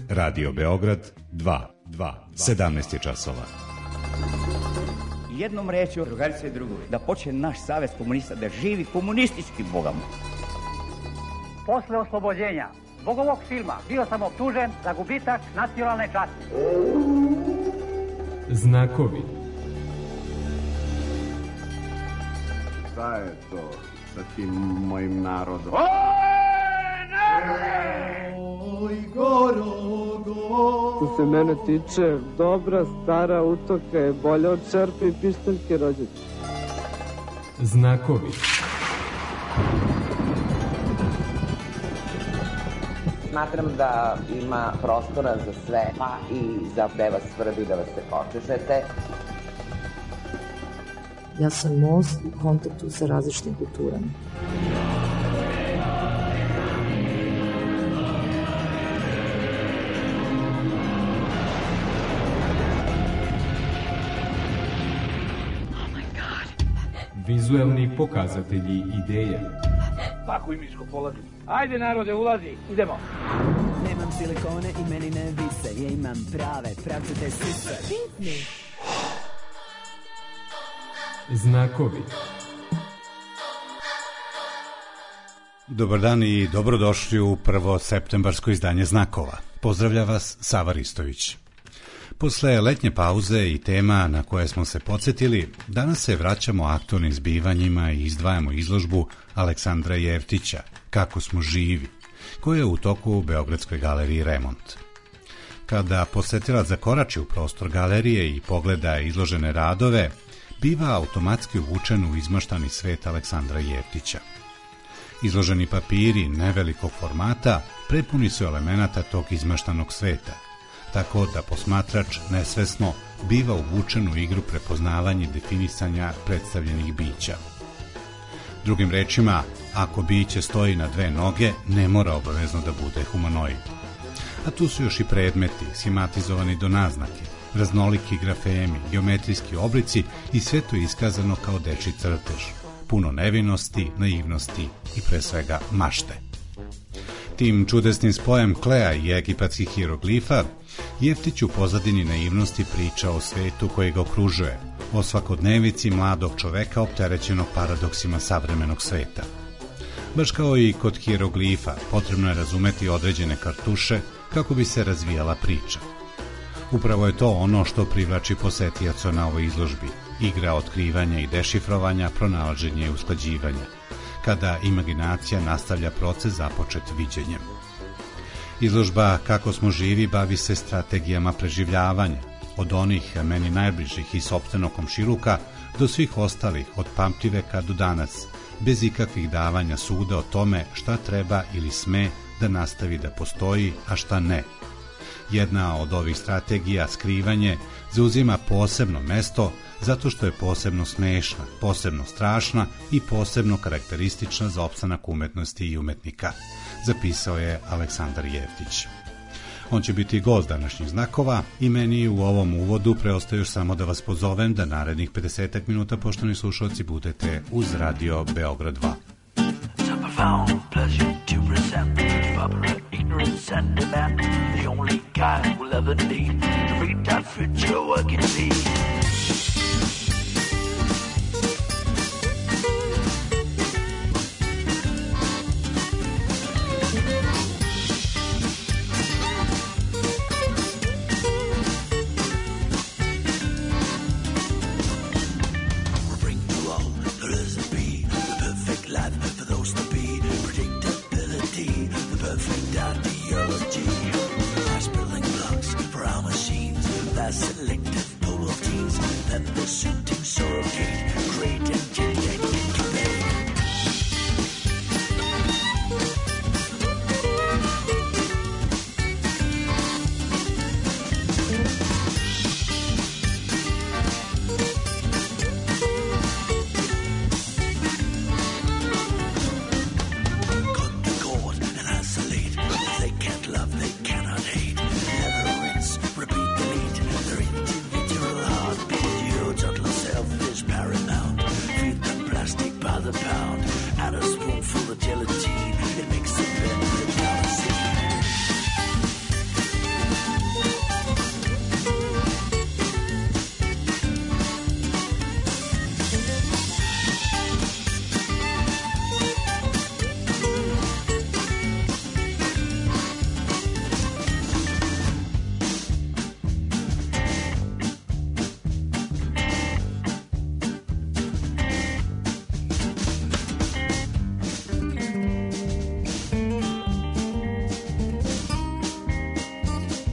Radio Beograd 2, 17 je časova. Jednom rečju, drugarice i drugovi, da počne naš savez komunista da živi komunistički bogama. Posle oslobođenja zbog ovog filma bio sam optužen za gubitak nacionalne časti. Znakovi. Šta je to sa tim mojim narodom? Oj, Gorogo. Što se mene tiče, dobra stara utoka je bolja od čerpe i pištaljke rođačke. Znakovi. Smatram da ima prostora za sve, pa i za da vas svrbi, da vas se počešete. Ja sam most u kontaktu sa različitim kulturama. Vizuelni pokazatelji ideje. Pakuj miško, polazi. Ajde narode, ulazi, idemo. Nemam silikone i meni ne vise, ja imam prave, pravcate sise. Pitni. Znakovi. Dobar dan i dobrodošli u prvo septembarsko izdanje Znakova. Pozdravlja vas Sava Ristović. Posle letnje pauze i tema na koje smo se podsjetili, danas se vraćamo aktualnim zbivanjima i izdvajamo izložbu Aleksandra Jeftića, Kako smo živi, koja je u toku u Beogradskoj galeriji Remont. Kada posetilac zakorači u prostor galerije i pogleda izložene radove, biva automatski uvučen u izmaštani svet Aleksandra Jeftića. Izloženi papiri nevelikog formata prepuni su elemenata tog izmaštanog sveta, tako da posmatrač nesvesno biva uvučen u igru prepoznavanja i definisanja predstavljenih bića. Drugim rečima, ako biće stoji na dve noge, ne mora obavezno da bude humanoid. A tu su još i predmeti, schematizovani do naznake, raznoliki grafemi, geometrijski oblici i sve to iskazano kao dečji crtež, puno nevinosti, naivnosti i pre svega mašte. Tim čudesnim spojem klea i egipatskih hieroglifa, Jeftić u pozadini naivnosti priča o svetu koji ga okružuje, o svakodnevici mladog čoveka opterećenog paradoksima savremenog sveta. Baš kao i kod hieroglifa, potrebno je razumeti određene kartuše kako bi se razvijala priča. Upravo je to ono što privlači posetioca na ovoj izložbi, igra otkrivanja i dešifrovanja, pronalaženja i usklađivanja, kada imaginacija nastavlja proces započet viđenjem. Izložba Kako smo živi bavi se strategijama preživljavanja, od onih meni najbližih iz sopstvenog komšiluka do svih ostalih od pamtiveka do danas, bez ikakvih davanja suda o tome šta treba ili sme da nastavi da postoji, a šta ne. Jedna od ovih strategija, skrivanje, zauzima posebno mesto zato što je posebno smešna, posebno strašna i posebno karakteristična za opstanak umetnosti i umetnika, zapisao je Aleksandar Jeftić. On će biti gost današnjih Znakova i meni u ovom uvodu preostaje još samo da vas pozovem da narednih 50 minuta, poštovani slušalci, budete uz Radio Beograd 2. Selective pool of teens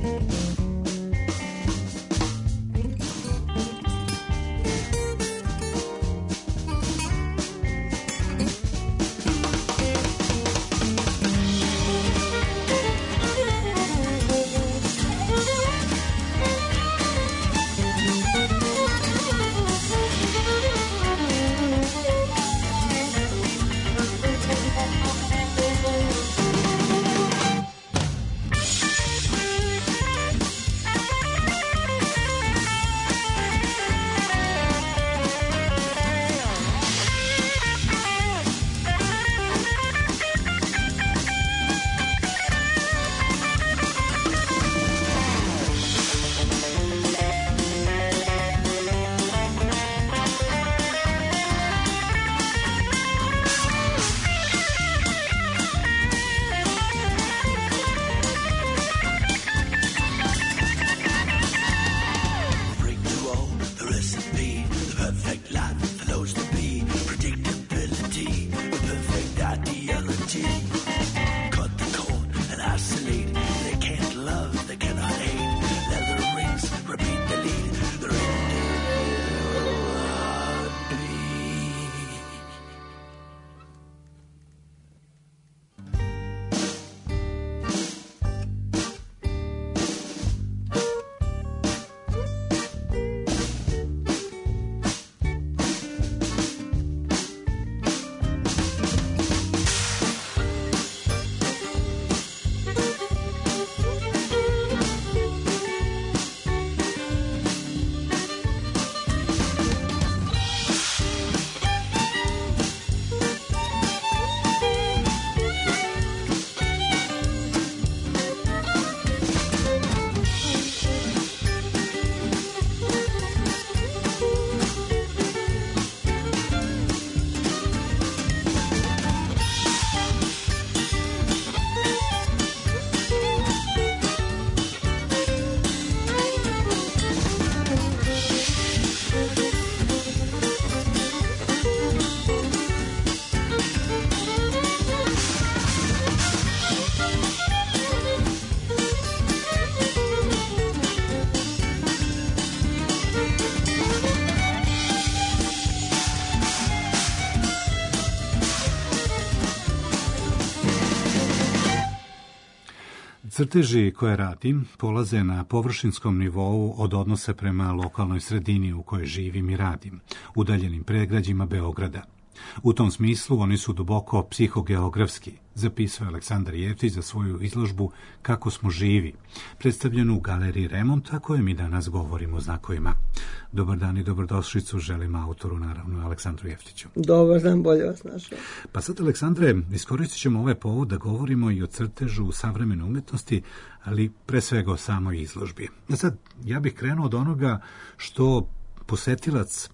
Crteži koje radim polaze na površinskom nivou od odnosa prema lokalnoj sredini u kojoj živim i radim, udaljenim predgrađima Beograda. U tom smislu oni su duboko psihogeografski, zapisao Aleksandar Jeftić za svoju izložbu Kako smo živi, predstavljenu u Galeriji Remont, a kojem mi danas govorimo o znakovima. Dobar dan i dobrodošlicu želim autoru, naravno, Aleksandru Jeftiću. Dobar dan, bolje vas našao. Pa sad, Aleksandre, iskoristit ćemo ovaj povod da govorimo i o crtežu savremene umetnosti, ali pre svega o samoj izložbi. Sad, ja bih krenuo od onoga što posetilac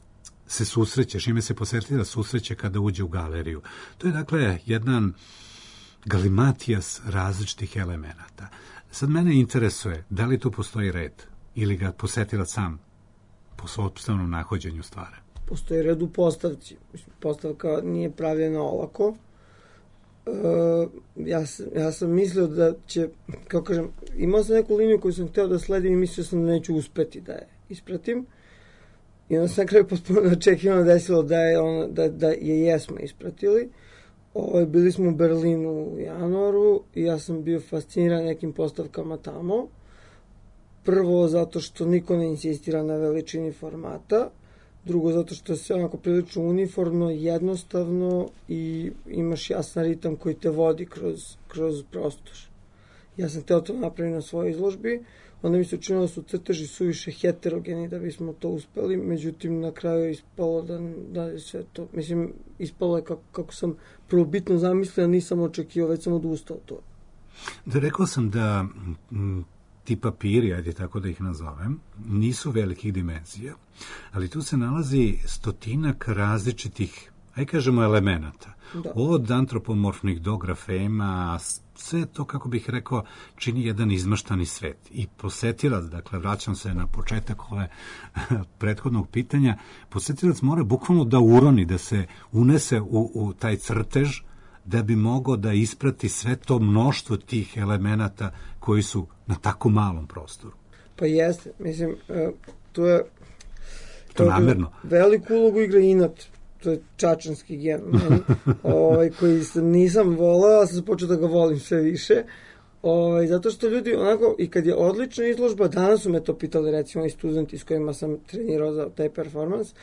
se susreće, čime se posetilac susreće kada uđe u galeriju. To je dakle jedan galimatijas različitih elemenata. Sad mene interesuje da li tu postoji red ili ga posetilac sam po sopstvenom nahođenju stvara. Postoji red u postavci. Postavka nije pravljena olako. Ja sam mislio da će, kao kažem, imao sam neku liniju koju sam hteo da sledim i mislio sam da neću uspeti da je ispratim. I onda sam na kraju potpuno očekivano desilo da je jesmo ispratili. Bili smo u Berlinu u januaru i ja sam bio fasciniran nekim postavkama tamo. Prvo zato što niko ne insistira na veličini formata. Drugo zato što je sve onako prilično uniformno, jednostavno i imaš jasan ritam koji te vodi kroz prostor. Ja sam hteo to napraviti na svojoj izložbi. Onda mi se učinilo da su crteži suviše heterogeni da bismo to uspeli, međutim na kraju je ispalo da je sve to, mislim, ispalo je kako sam prvobitno zamislio, nisam očekivao, već sam odustao to. Rekao sam da ti papiri, ajde tako da ih nazovem, nisu velikih dimenzija, ali tu se nalazi stotinak različitih, aj kažemo, elemenata. Da. Od antropomorfnih do grafema, sve to, kako bih rekao, čini jedan izmaštani svet. I posetilac, dakle, vraćam se na početak ove prethodnog pitanja, posetilac mora bukvalno da uroni, da se unese u taj crtež, da bi mogao da isprati sve to mnoštvo tih elemenata koji su na tako malom prostoru. Pa jeste, mislim, to je... To namerno. Veliku ulogu igra inat, to je čačanski gen, koji nisam voleo, a sam počeo da ga volim sve više, zato što ljudi onako, i kad je odlična izložba, danas su me to pitali, recimo i studenti s kojima sam trenirao za taj performans,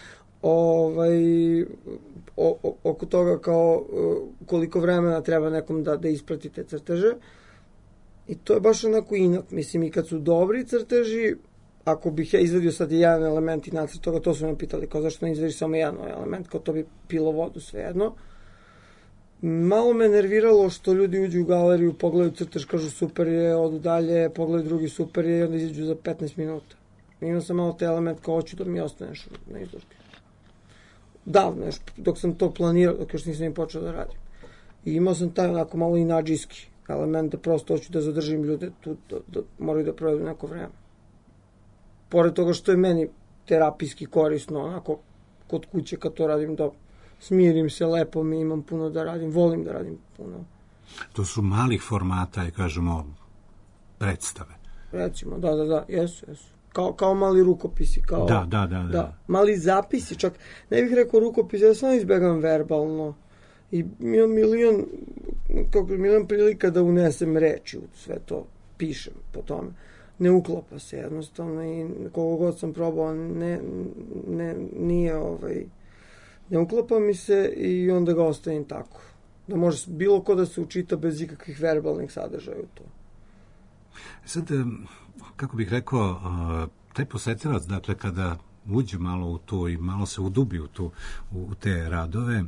oko toga kao koliko vremena treba nekom da isprati te crteže, i to je baš onako inat, mislim, i kad su dobri crteži, ako bih ja izvedio sad jedan element i nacrt toga, to su me pitali, kao zašto ne izvediš samo jedan element, kao to bi pilo vodu svejedno. Malo me nerviralo što ljudi uđu u galeriju, pogledaju crtež, kažu super je, odu dalje, pogledaju drugi super je i onda izađu za 15 minuta. Imao sam malo taj element kao hoću da mi ostaneš na izložbi. Davno, dok sam to planirao, dok još nisam im počeo da radim. I imao sam taj onako malo inadžijski element da prosto hoću da zadržim ljude tu, da moraju da provedu neko vreme. Pored toga što je meni terapijski korisno, onako, kod kuće kad to radim, da smirim se lepo, mi imam puno da radim, volim da radim puno. To su malih formata, i kažemo, predstave. Recimo, da, jesu. Kao mali rukopisi. Kao, da. Mali zapisi, čak, ne bih rekao rukopisi, ja samo izbegam verbalno. I imam milion prilika da unesem reči u sve to, pišem po tome. Ne uklapa se jednostavno i koliko god sam probao ne uklapa mi se i onda ga ostavim tako. Da može bilo ko da se učita bez ikakvih verbalnih sadržaja u to. Sad, kako bih rekao, taj posetilac, dakle, kada uđe malo u to i malo se udubi u te radove,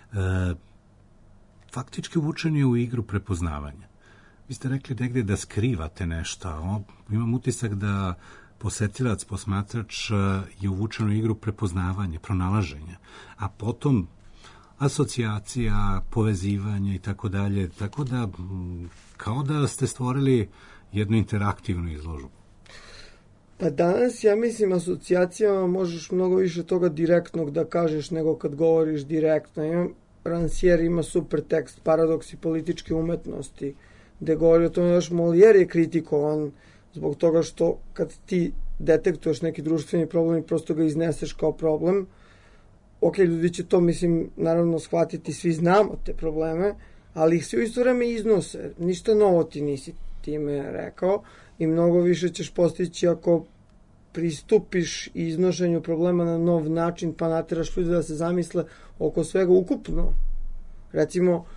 faktički uvučen je u igru prepoznavanja. Vi ste rekli negde da skrivate nešto. Imam utisak da posetilac, posmatrač je uvučen u igru prepoznavanja, pronalaženja, a potom asocijacija, povezivanje i tako dalje. Tako da, kao da ste stvorili jednu interaktivnu izložbu. Pa danas, ja mislim, asocijacijama možeš mnogo više toga direktnog da kažeš nego kad govoriš direktno. Rancière ima super tekst, Paradoksi političke umetnosti, gde govori o tome još Molière je kritikovan zbog toga što kad ti detektuješ neki društveni problem i prosto ga izneseš kao problem, ok, ljudi će to, mislim, naravno shvatiti, svi znamo te probleme, ali ih svi u isto vreme iznose. Ništa novo ti nisi time rekao i mnogo više ćeš postići ako pristupiš iznošenju problema na nov način, pa nateraš ljudi da se zamisle oko svega ukupno. Recimo,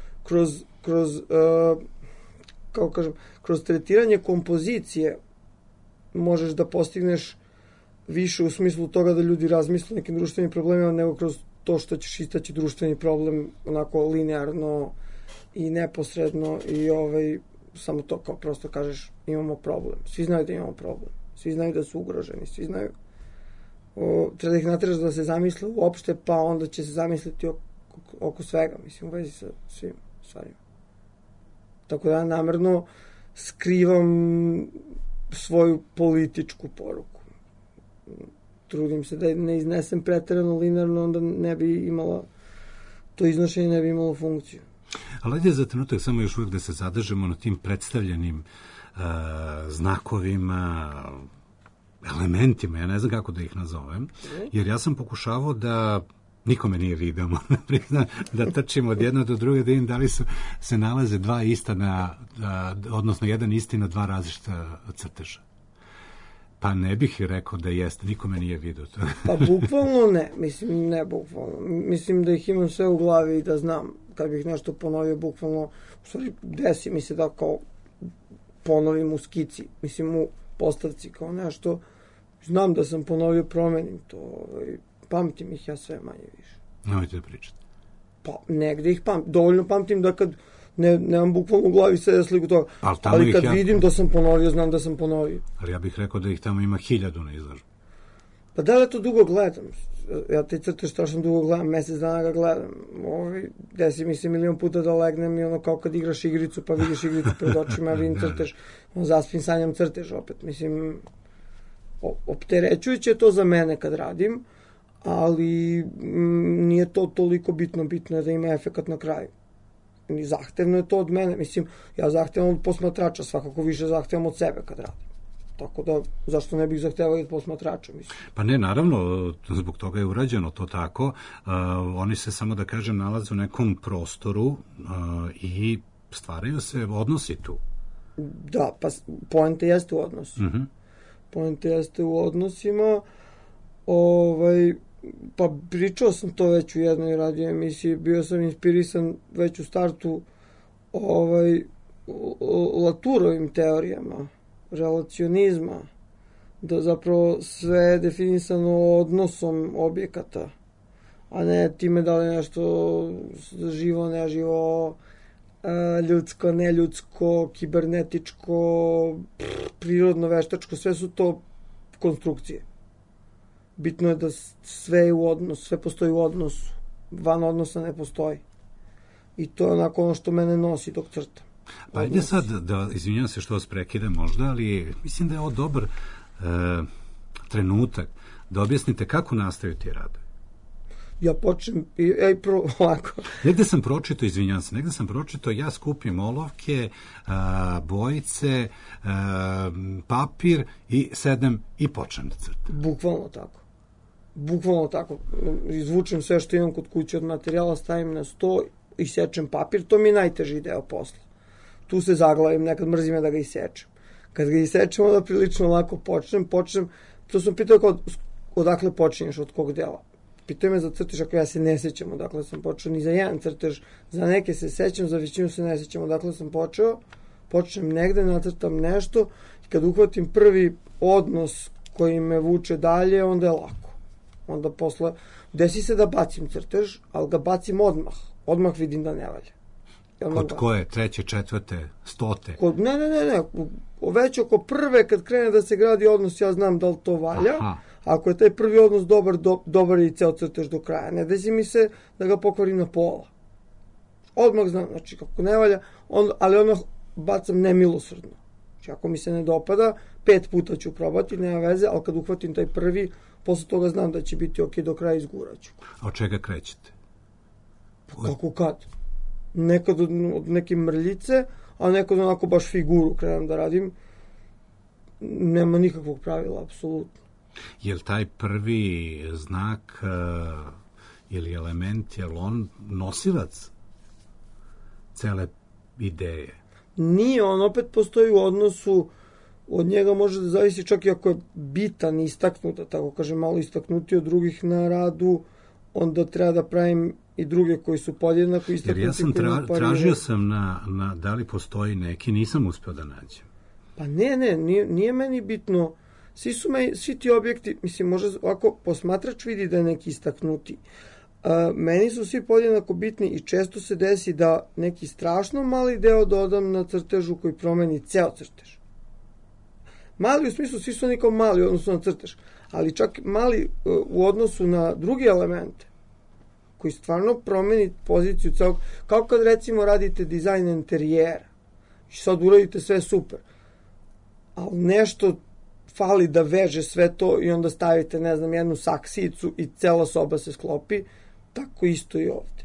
kroz tretiranje kompozicije možeš da postigneš više u smislu toga da ljudi razmisle nekim društvenim problemima nego kroz to što ćeš istaći društveni problem onako linearno i neposredno i samo to kao prosto kažeš imamo problem. Svi znaju da imamo problem. Svi znaju da su ugroženi. Svi znaju. Treba da ih nateraš da se zamisle uopšte, pa onda će se zamisliti oko svega, mislim, u vezi sa svim stvarima. Tako da ja namerno skrivam svoju političku poruku. Trudim se da ne iznesem preterano linearno, onda ne bi imala to iznošenje, ne bi imalo funkciju. Ali ajde za trenutak samo još uvijek da se zadržemo na tim predstavljenim znakovima, elementima, ja ne znam kako da ih nazovem, jer ja sam pokušavao da nikome nije video, da trčimo od jedno do druge, da vidim da li se nalaze dva ista odnosno jedan isti na dva različita crteža. Pa ne bih rekao da jeste, nikome nije video to. Pa bukvalno ne, mislim ne bukvalno. Mislim da ih imam sve u glavi i da znam kad bih nešto ponovio bukvalno, u stvari desi mi se da kao ponovim u skici, mislim u postavci kao nešto, znam da sam ponovio, promenim to, pamtim ih ja sve manje više. Nemojte da pričate. Pa negde ih pamtim, dovoljno pamtim da kad nemam bukvalno u glavi sve sliku toga, ali kad vidim da sam ponovio, znam da sam ponovio. Ali ja bih rekao da ih tamo ima 1000 na izložbu. Pa da li to dugo gledam? Ja te crtež strašno dugo gledam, mesec dana ga gledam. Desi mi se milion puta da legnem i ono kao kad igraš igricu, pa vidiš igricu pred očima, vidim crtež, zaspim, sanjam crtež opet. Mislim, opterećujuće to za mene kad radim, ali nije to toliko bitno, bitno je da ima efekat na kraju. zahtevno je to od mene. Mislim, ja zahtevam od posmatrača, svakako više zahtevam od sebe kad radim. Tako da, zašto ne bih zahtevao od posmatrača, mislim. Pa ne, naravno, zbog toga je urađeno to tako. Oni se, samo da kažem, nalaze u nekom prostoru i stvaraju se odnosi tu. Da, pa poenta jeste u odnosu. Poenta jeste u odnosima. Pa pričao sam to već u jednoj radio emisiji, bio sam inspirisan već u startu Laturovim teorijama, relacionizma, da zapravo sve je definisano odnosom objekata, a ne time da li nešto živo, neživo, ljudsko, neljudsko, kibernetičko, prirodno, veštačko, sve su to konstrukcije. Bitno je da sve je u odnosu, sve postoji u odnosu. Van odnosa ne postoji. I to je onako ono što mene nosi dok crtam. Pa ajde sad, izvinjam se što vas prekidam možda, ali mislim da je ovo dobar trenutak da objasnite kako nastaju ti radovi. Ja počnem, ovako. Negde sam pročitao, ja skupim olovke, bojice, papir i sedem i počnem da crtam. Bukvalno tako. Izvučem sve što imam kod kuće od materijala, stavim na sto i sečem papir. To mi je najteži deo posla. Tu se zaglavim, nekad mrzim je da ga isečem. Kad ga isečem, onda prilično lako počnem. To sam pitao odakle počinješ, od kog dela. Pitao me za crtež, ako ja se ne sećam odakle sam počeo, ni za jedan crtež. Za neke se sećam, za većinu se ne sećam odakle sam počeo. Počnem negde, nacrtam nešto i kad uhvatim prvi odnos koji me vuče dalje, onda je lako. Onda posle, desi se da bacim crtež, ali ga bacim odmah. Odmah vidim da ne valja. Kod koje? Treće, četvrte, stote? Ne. Već oko prve, kad krene da se gradi odnos, ja znam da li to valja. Aha. Ako je taj prvi odnos dobar je i ceo crtež do kraja. Ne desi mi se da ga pokvarim na pola. Odmah znam, znači kako ne valja, ali odmah bacam nemilosrdno. Znači ako mi se ne dopada, 5 puta ću probati, nema veze, ali kad uhvatim taj prvi, posle toga znam da će biti ok, do kraja izguraću. A od čega krećete? Kako kad? Nekad od neke mrljice, a nekad onako baš figuru krenem da radim. Nema nikakvog pravila, apsolutno. Je li taj prvi znak ili element, je li on nosilac cele ideje? Nije, on opet postoji u odnosu, od njega može da zavisi čak i ako je bitan, istaknuta, tako kažem, malo istaknuti od drugih na radu, onda treba da pravim i druge koji su podjednako istaknuti. Jer ja sam tražio sam na da li postoji neki, nisam uspeo da nađem. Pa nije meni bitno. Svi ti objekti, mislim, možda ovako posmatrač vidi da je neki istaknuti. Meni su svi podjednako bitni i često se desi da neki strašno mali deo dodam na crtežu koji promeni ceo crtež. Mali u smislu, svi su oni kao mali u odnosu na crtež, ali čak mali u odnosu na druge elemente koji stvarno promeni poziciju celog, kao kad recimo radite dizajn interijera i sad uradite sve super, ali nešto fali da veže sve to i onda stavite, ne znam, jednu saksijicu i cela soba se sklopi, tako isto i ovde.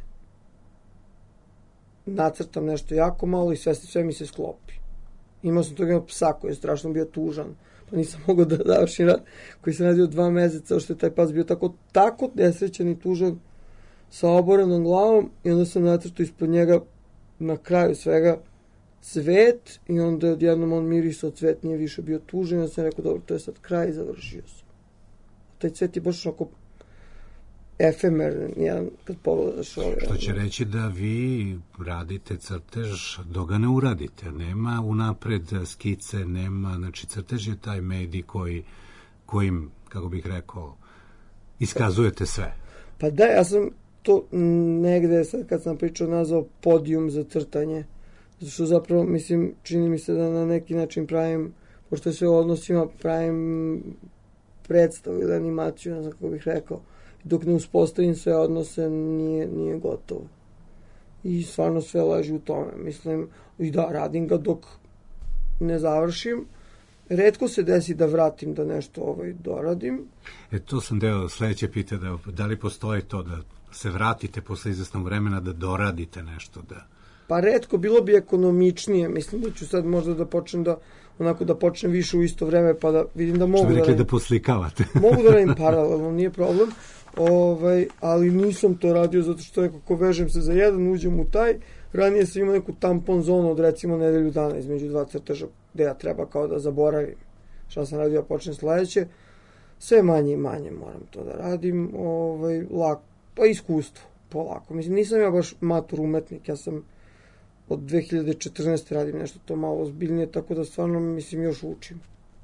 Nacrtam nešto jako malo i sve mi se sklopi. Imao sam tog jednog psa koji je strašno bio tužan, pa nisam mogao da završim rad, koji sam radio 2 meseca, što je taj pas bio tako nesrećan i tužan, sa oborenom glavom, i onda sam nacrtao ispod njega na kraju svega cvet i onda je odjednom on mirisao cvet, nije više bio tužan, ja sam rekao, dobro, to je sad kraj i završio sam. Taj cvet je baš onako efemeran, jedan kad pogledaš ovo. Što će reći da vi radite crtež dok ga ne uradite, nema unapred skice, nema, znači crtež je taj medij kojim, kako bih rekao, iskazujete sve. Pa da, ja sam to negde, sad kad sam pričao, nazvao podijum za crtanje, zato što zapravo, mislim, čini mi se da na neki način pravim, pošto je sve u odnosima, pravim predstavu ili animaciju, ne znam kako bih rekao, dok ne uspostavim sve odnose, nije gotovo. I stvarno sve leži u tome. Mislim, i da, radim ga dok ne završim. Retko se desi da vratim da nešto doradim. To sam deo sledeće pita, da li postoji to da se vratite posle izvesnog vremena da doradite nešto, da Pa retko, bilo bi ekonomičnije. Mislim da ću sad možda da počnem da počnem više u isto vreme, pa da vidim da mogu da radim. Da poslikavate. Mogu da radim paralelno, nije problem. Ali nisam to radio zato što kako vežem se za jedan, uđem u taj. Ranije sam imao neku tampon zonu od recimo nedelju dana između dva crteža gde ja treba kao da zaboravim šta sam radio, počnem sledeće. Sve manje i manje moram to da radim. Lako, pa iskustvo, polako. Mislim, nisam ja baš matur umetnik, ja sam od 2014. radim nešto to malo ozbiljnije, tako da stvarno, mislim, još učim.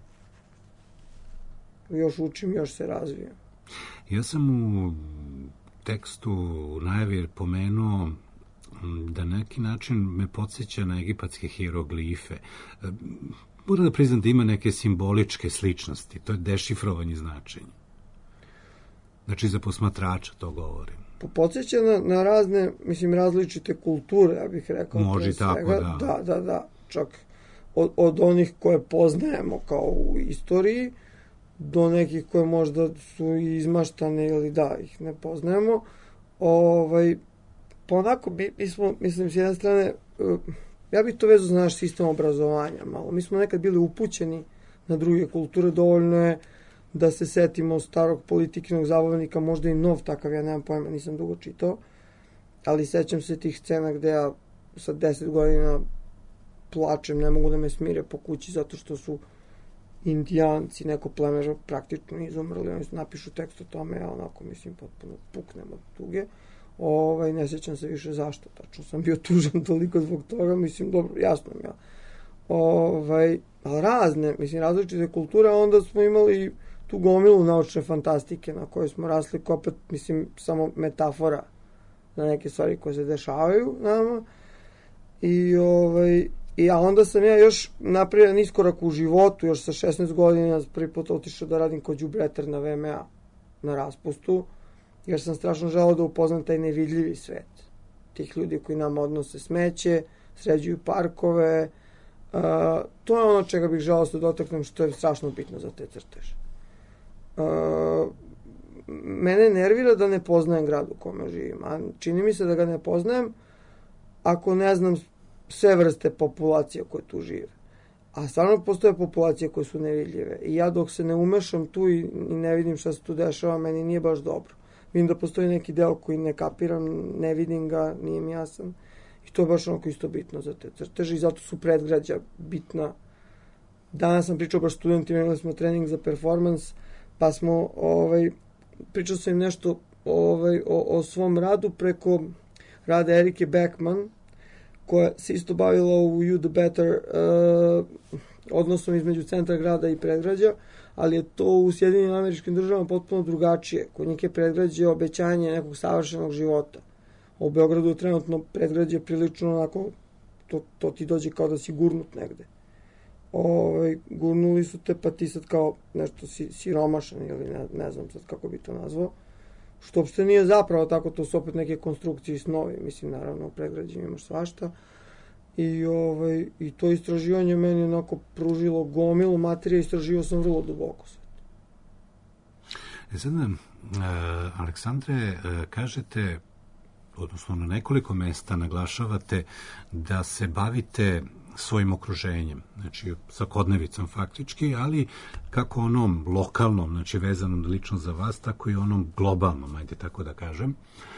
Još se razvijam. Ja sam u tekstu u najavi pomenuo da na neki način me podsjeća na egipatske hieroglife. Moram da priznam da ima neke simboličke sličnosti, to je dešifrovanje značenja. Znači, za posmatrača to govorim. Podsjeća na razne, mislim, različite kulture, ja bih rekao. Može tako, da. Da. Čak od onih koje poznajemo kao u istoriji, do nekih koje možda su izmaštane ili da ih ne poznajemo. Pa onako, mislim, s jedne strane, ja bih to vezao za naš sistem obrazovanja malo. Mi smo nekad bili upućeni na druge kulture, dovoljno je da se setimo starog Politikinog zabavnika, možda i nov takav, ja nemam pojma, nisam dugo čitao, ali sećam se tih scena gde ja sa 10 godina plačem, ne mogu da me smire po kući zato što su Indijanci, neko pleme praktično izumrli, oni napišu tekst o tome, ja onako, mislim, potpuno puknem od tuge. Ne sjećam se više zašto, tačno sam bio tužan toliko zbog toga, mislim, dobro, jasno mi ja. Ali razne, mislim, različite kulture, onda smo imali tu gomilu naučne fantastike na kojoj smo rasli, koja opet, mislim, samo metafora na neke stvari koje se dešavaju nama. A onda sam ja još napravio iskorak u životu, još sa 16 godina prvi put otišao da radim kao đubreter na VMA na raspustu, jer sam strašno želeo da upoznam taj nevidljivi svet. Tih ljudi koji nama odnose smeće, sređuju parkove. To je ono čega bih želeo da dotaknem, što je strašno bitno za te crteže. Mene nervira da ne poznajem grad u kome živim, a čini mi se da ga ne poznajem ako ne znam sve vrste populacije koje tu žive. A stvarno postoje populacije koje su nevidljive. I ja dok se ne umešam tu i ne vidim šta se tu dešava, meni nije baš dobro. Vidim da postoji neki deo koji ne kapiram, ne vidim ga, nije mi jasan. I to je baš onako isto bitno za te crteže i zato su predgrađa bitna. Danas sam pričao baš studentima, imali smo trening za performans, pa smo, pričao sam im nešto o svom radu preko rada Erike Beckman, koja se isto bavila u You the Better odnosom između centra grada i predgrađa, ali je to u Sjedinjenim Američkim Državama potpuno drugačije. Kod njih je predgrađe obećanje nekog savršenog života. U Beogradu je trenutno predgrađe prilično onako, to ti dođe kao da si gurnut negde. Gurnuli su te, pa ti sad kao nešto siromašan ili ne znam sad kako bi to nazvao. Što uopšte nije zapravo tako, to su opet neke konstrukcije i snovi. Mislim, naravno, u predgrađima imaš svašta. I to istraživanje meni onako pružilo gomilu materije, istraživao sam vrlo duboko sad. Sada, Aleksandre, kažete, odnosno na nekoliko mesta naglašavate da se bavite svojim okruženjem, znači svakodnevicom faktički, ali kako onom lokalnom, znači vezanom lično za vas, tako i onom globalnom, ajde tako da kažem.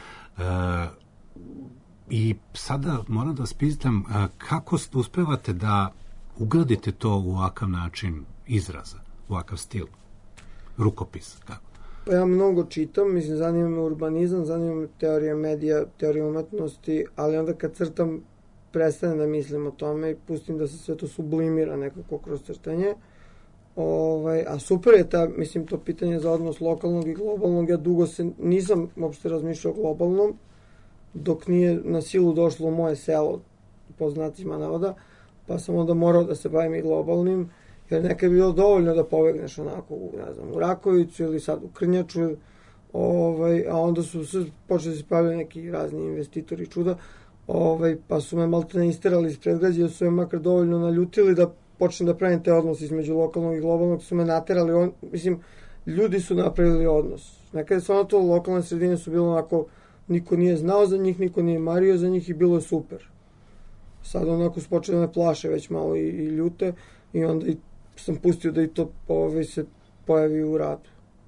I sada moram da vas pitam kako uspevate da ugradite to u ovakav način izraza, u ovakav stil, rukopis, kako? Pa ja mnogo čitam, mislim, zanima me urbanizam, zanima me teorija medija, teorija umetnosti, ali onda kad crtam prestanem da mislim o tome i pustim da se sve to sublimira nekako kroz crtanje. A super je mislim, to pitanje za odnos lokalnog i globalnog. Ja dugo nisam uopšte razmišljao o globalnom, dok nije na silu došlo u moje selo, po znacima navoda, pa sam onda morao da se bavim i globalnim, jer nekad je bilo dovoljno da pobegneš onako u Rakovicu ili sad u Krnjaču, a onda su počeli se pavljati neki razni investitori čuda, pa su me malo ne isterali iz predgrađa, su me makar dovoljno naljutili da počnem da pravim te odnose između lokalnog i globalnog, su me naterali, mislim, ljudi su napravili odnos. Nekada je stvarno to lokalne sredine su bilo onako, niko nije znao za njih, niko nije mario za njih i bilo je super. Sad onako su počeli da me plaše već malo i ljute i onda sam pustio da i to se pojavi u radu.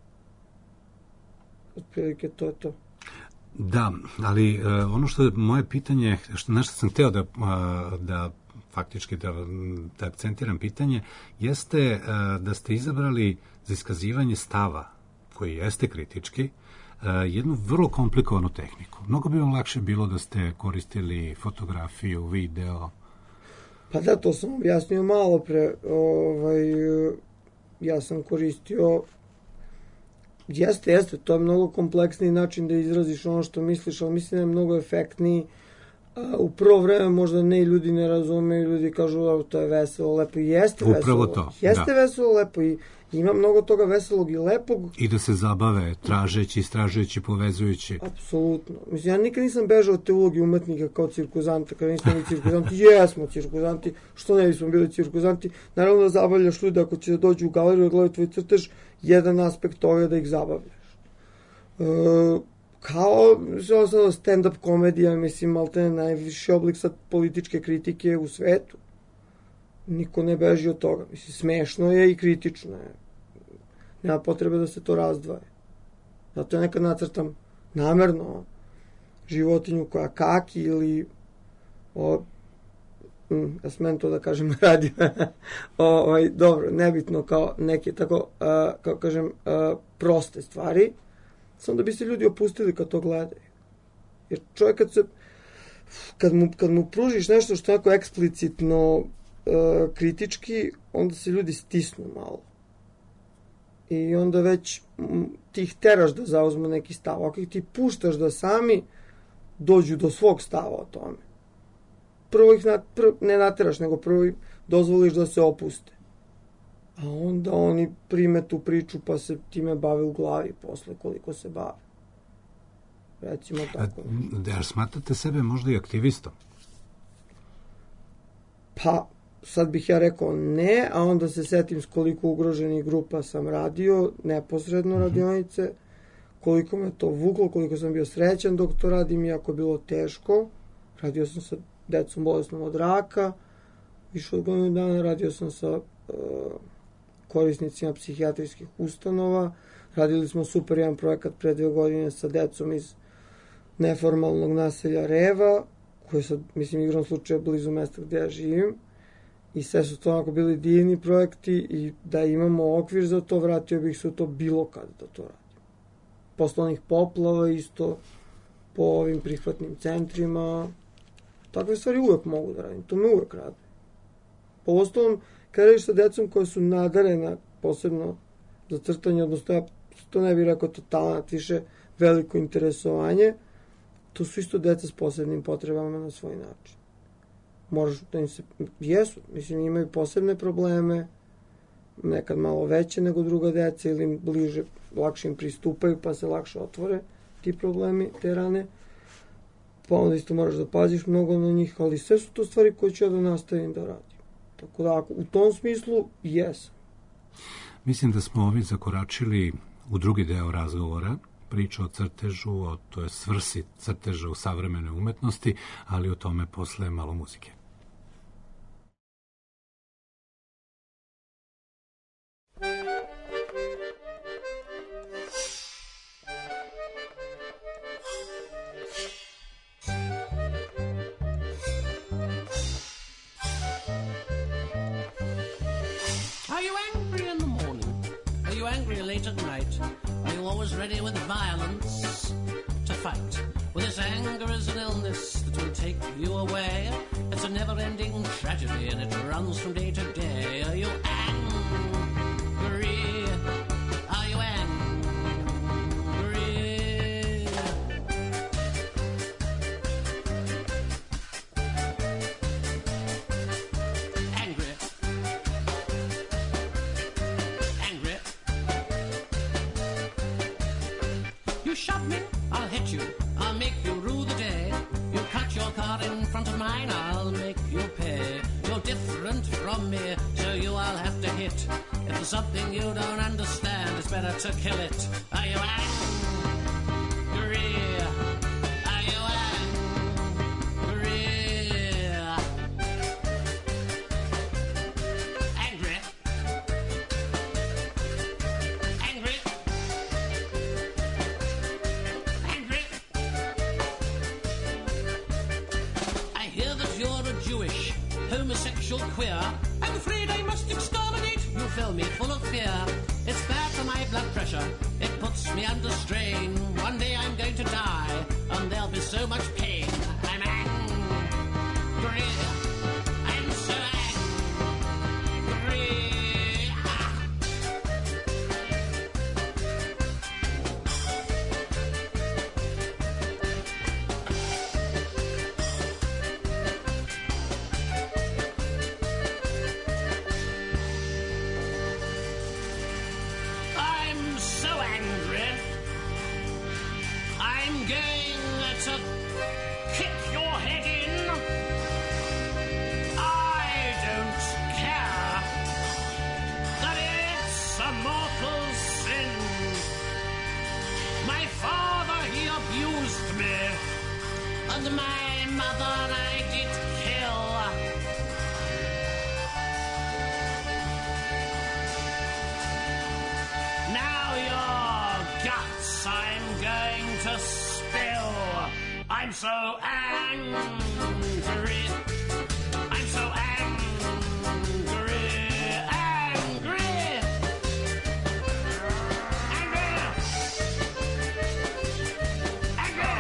Otprilike to je to. Da, ali ono što je moje pitanje, na što sam hteo da faktički da akcentiram pitanje, jeste da ste izabrali za iskazivanje stava, koji jeste kritički, jednu vrlo komplikovanu tehniku. Mnogo bi vam lakše bilo da ste koristili fotografiju, video. Pa da, to sam objasnio malo pre. Ja sam koristio... Jeste, to je mnogo kompleksniji način da izraziš ono što misliš, ali mislim da je mnogo efektniji. U prvo vreme možda ljudi ne razumeju, ljudi kažu to je veselo, lepo i jeste veselo. Upravo to, jeste veselo, lepo i ima mnogo toga veselog i lepog. I da se zabave, tražeći, istražujući, povezujući. Apsolutno. Mislim, ja nikad nisam bežao od te uloge umetnika kao cirkuzanta, kada nismo ni cirkuzanti, jesmo cirkuzanti, što ne bismo bili cirkuzanti. Naravno da zabavljaš ljudi, ako će da dođu u galeriju, gledaju tvoj crtež, jedan aspekt toga je da ih zabavljaš. Kao stand-up komedija, mislim, ali to je najviši oblik sad političke kritike u svetu. Niko ne beži od toga. Mislim, smešno je i kritično je. Nema potrebe da se to razdvaje. Zato ja nekad nacrtam namerno životinju koja kaki ili ja smem to da kažem radio. Dobro, nebitno kao neke tako, kao kažem, proste stvari. Samo da bi se ljudi opustili kad to gledaju. Jer čovjek kad mu pružiš nešto što je tako eksplicitno kritički, onda se ljudi stisnu malo. I onda već ti ih teraš da zauzmu neki stav. Ako ih ti puštaš da sami dođu do svog stava o tome. Prvo ih ne nateraš, nego prvo dozvoliš da se opuste. A onda oni prime tu priču pa se time bave u glavi posle koliko se bave. Recimo tako. Da smatrate sebe možda i aktivistom? Pa, sad bih ja rekao ne, a onda se setim s koliko ugroženih grupa sam radio, neposredno radionice, koliko me to vuklo, koliko sam bio srećan dok to radim, iako je bilo teško. Radio sam sa decom bolesnom od raka, više od godinu dana radio sam sa korisnicima psihijatrijskih ustanova. Radili smo super jedan projekat pre 2 godine sa decom iz neformalnog naselja Reva, koji je sad, mislim, igrom slučaja blizu mesta gde ja živim. I sve su to onako bili divni projekti i da imamo okvir za to, vratio bih se u to bilo kada da to radim. Posle onih poplava isto, po ovim prihvatnim centrima. Takve stvari uvek mogu da radim, to me uvek radi. Po osnovom, kada radiš sa decom koja su nadarena posebno za crtanje, odnosno ja to ne bih rekao to talent, više veliko interesovanje, to su isto deca s posebnim potrebama na svoj način. Moraš da im se... Jesu, mislim, imaju posebne probleme, nekad malo veće nego druga deca ili im bliže, lakše im pristupaju pa se lakše otvore ti problemi, te rane. Pa onda isto moraš da paziš mnogo na njih, ali sve su to stvari koje ću ja da nastavim da radim. Tako da, u tom smislu, jesam. Mislim da smo ovi zakoračili u drugi deo razgovora, priča o crtežu, to je svrsi crteža u savremenoj umetnosti, ali o tome posle malo muzike. Ready with violence to fight. Well, this anger is an illness that will take you away. It's a never-ending tragedy and it runs from day to day. Are you angry? Are you angry? Angry. Angry. You shot me, I'll hit you, I'll make you rue the day. You cut your card in front of mine, I'll make you pay. You're different from me, so you I'll have to hit. If there's something you don't understand, it's better to kill it. Are you angry? Are you angry? queer. I'm afraid I must exterminate. You fill me full of fear. It's bad for my blood pressure. It puts me under strain. One day I'm going to die, and there'll be so much pain. I'm angry. I'm so angry. I'm so angry. I'm so angry. Angry. Angry. Angry.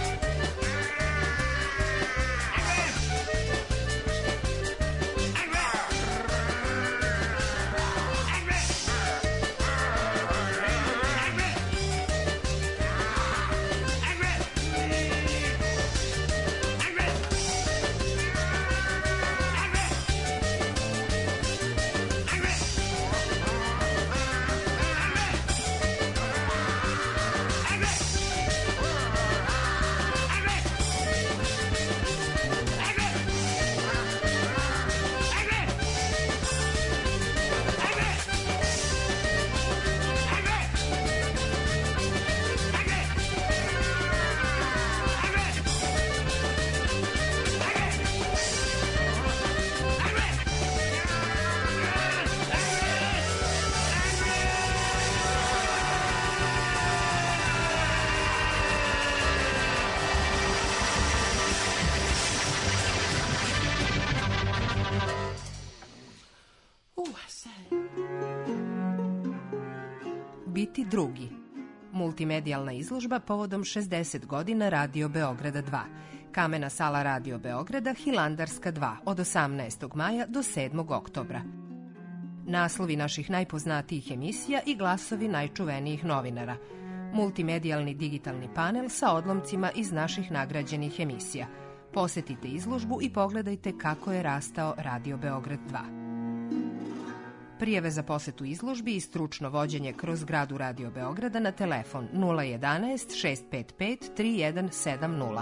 Biti drugi. Multimedijalna izložba povodom 60 godina Radio Beograda 2. Kamena sala Radio Beograda, Hilandarska 2, od 18. maja do 7. oktobra. Naslovi naših najpoznatijih emisija i glasovi najčuvenijih novinara. Multimedijalni digitalni panel sa odlomcima iz naših nagrađenih emisija. Posetite izložbu i pogledajte kako je rastao Radio Beograd 2. Prijave za posetu izložbi i stručno vođenje kroz zgradu Radio Beograda na telefon 011 655 3170.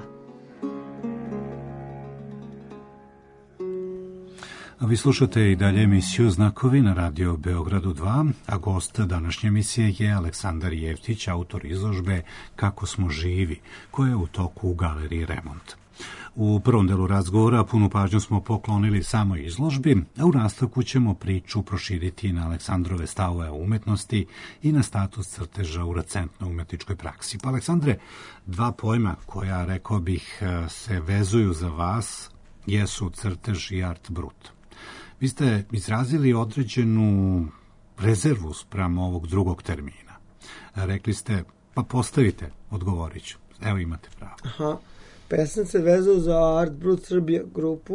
A vi slušate i dalje emisiju Znakovi na Radio Beogradu 2, a gost današnje emisije je Aleksandar Jeftić, autor izložbe Kako smo živi, koja je u toku u Galeriji Remont. U prvom delu razgovora punu pažnju smo poklonili samoj izložbi, a u nastavku ćemo priču proširiti na Aleksandrove stavove o umetnosti i na status crteža u recentnoj umetničkoj praksi. Pa Aleksandre, dva pojma koja, rekao bih, se vezuju za vas jesu crtež i art brut. Vi ste izrazili određenu rezervu spram ovog drugog termina. Rekli ste, pa postavite, odgovorit ću. Evo imate pravo. Aha. Pa ja sam se vezao za Art Brut Srbija grupu,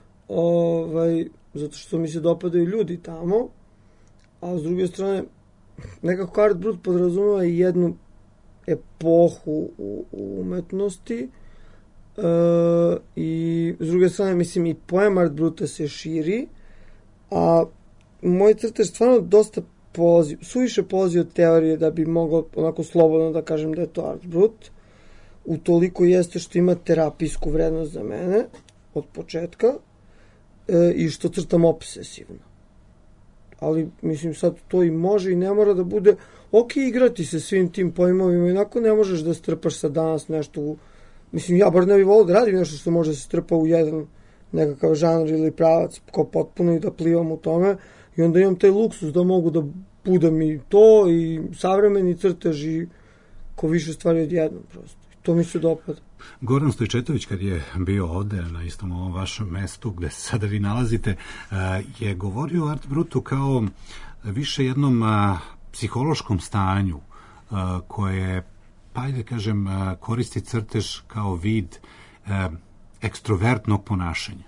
zato što mi se dopadaju ljudi tamo, a s druge strane, nekako Art Brut podrazumeva i jednu epohu u umetnosti, i s druge strane, mislim, i pojam Art Bruta se širi, a moj crtež stvarno dosta suviše polazi od teorije da bi mogao onako slobodno da kažem da je to Art Brut. Utoliko jeste što ima terapijsku vrednost za mene od početka i što crtam obsesivno. Ali, mislim, sad to i može i ne mora da bude ok igrati se svim tim pojmovima, inako ne možeš da strpaš sad danas nešto mislim, ja bar ne bih volio da radim nešto što može se strpa u jedan nekakav žanr ili pravac, kao potpuno i da plivam u tome, i onda imam taj luksus da mogu da budem i to, i savremeni crtež, i ko više stvari odjednom prosto. to mi se dopada. Goran Stojčetović, kad je bio ovde na istom ovom vašem mestu gde se sada vi nalazite, je govorio o Art Brutu kao više jednom psihološkom stanju koje, pa ajde kažem, koristi crtež kao vid ekstrovertnog ponašanja.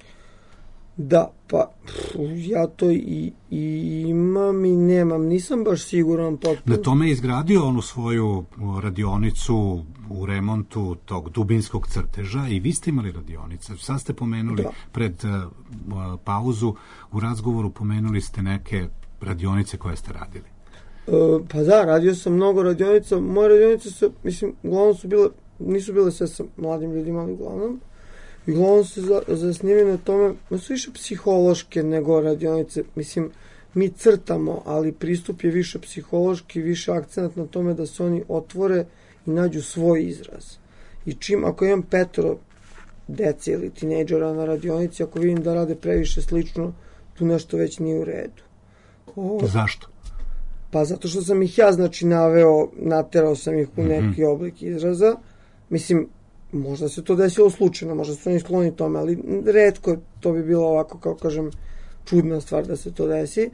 Da, pa ja to i imam i nemam, nisam baš siguran potpuno. Na tome je izgradio onu svoju radionicu u remontu tog dubinskog crteža i vi ste imali radionice. Sad ste pomenuli pred pauzu, u razgovoru pomenuli ste neke radionice koje ste radili. Pa da, radio sam mnogo radionica. Moje radionice su, mislim, uglavnom su bile, nisu bile sve sa mladim ljudima, ali uglavnom. I uglavnom se zasnimaju na tome, su više psihološke nego radionice. Mislim, mi crtamo, ali pristup je više psihološki, više akcenat na tome da se oni otvore i nađu svoj izraz. I čim, ako imam 5 dece ili tinejdžera na radionici, ako vidim da rade previše slično, tu nešto već nije u redu. Zašto? Pa zato što sam ih ja, znači, naveo, naterao sam ih u neki oblik izraza. Mislim, možda se to desilo slučajno, možda su oni skloni tome, ali retko to bi bilo ovako, kao kažem, čudna stvar da se to desi.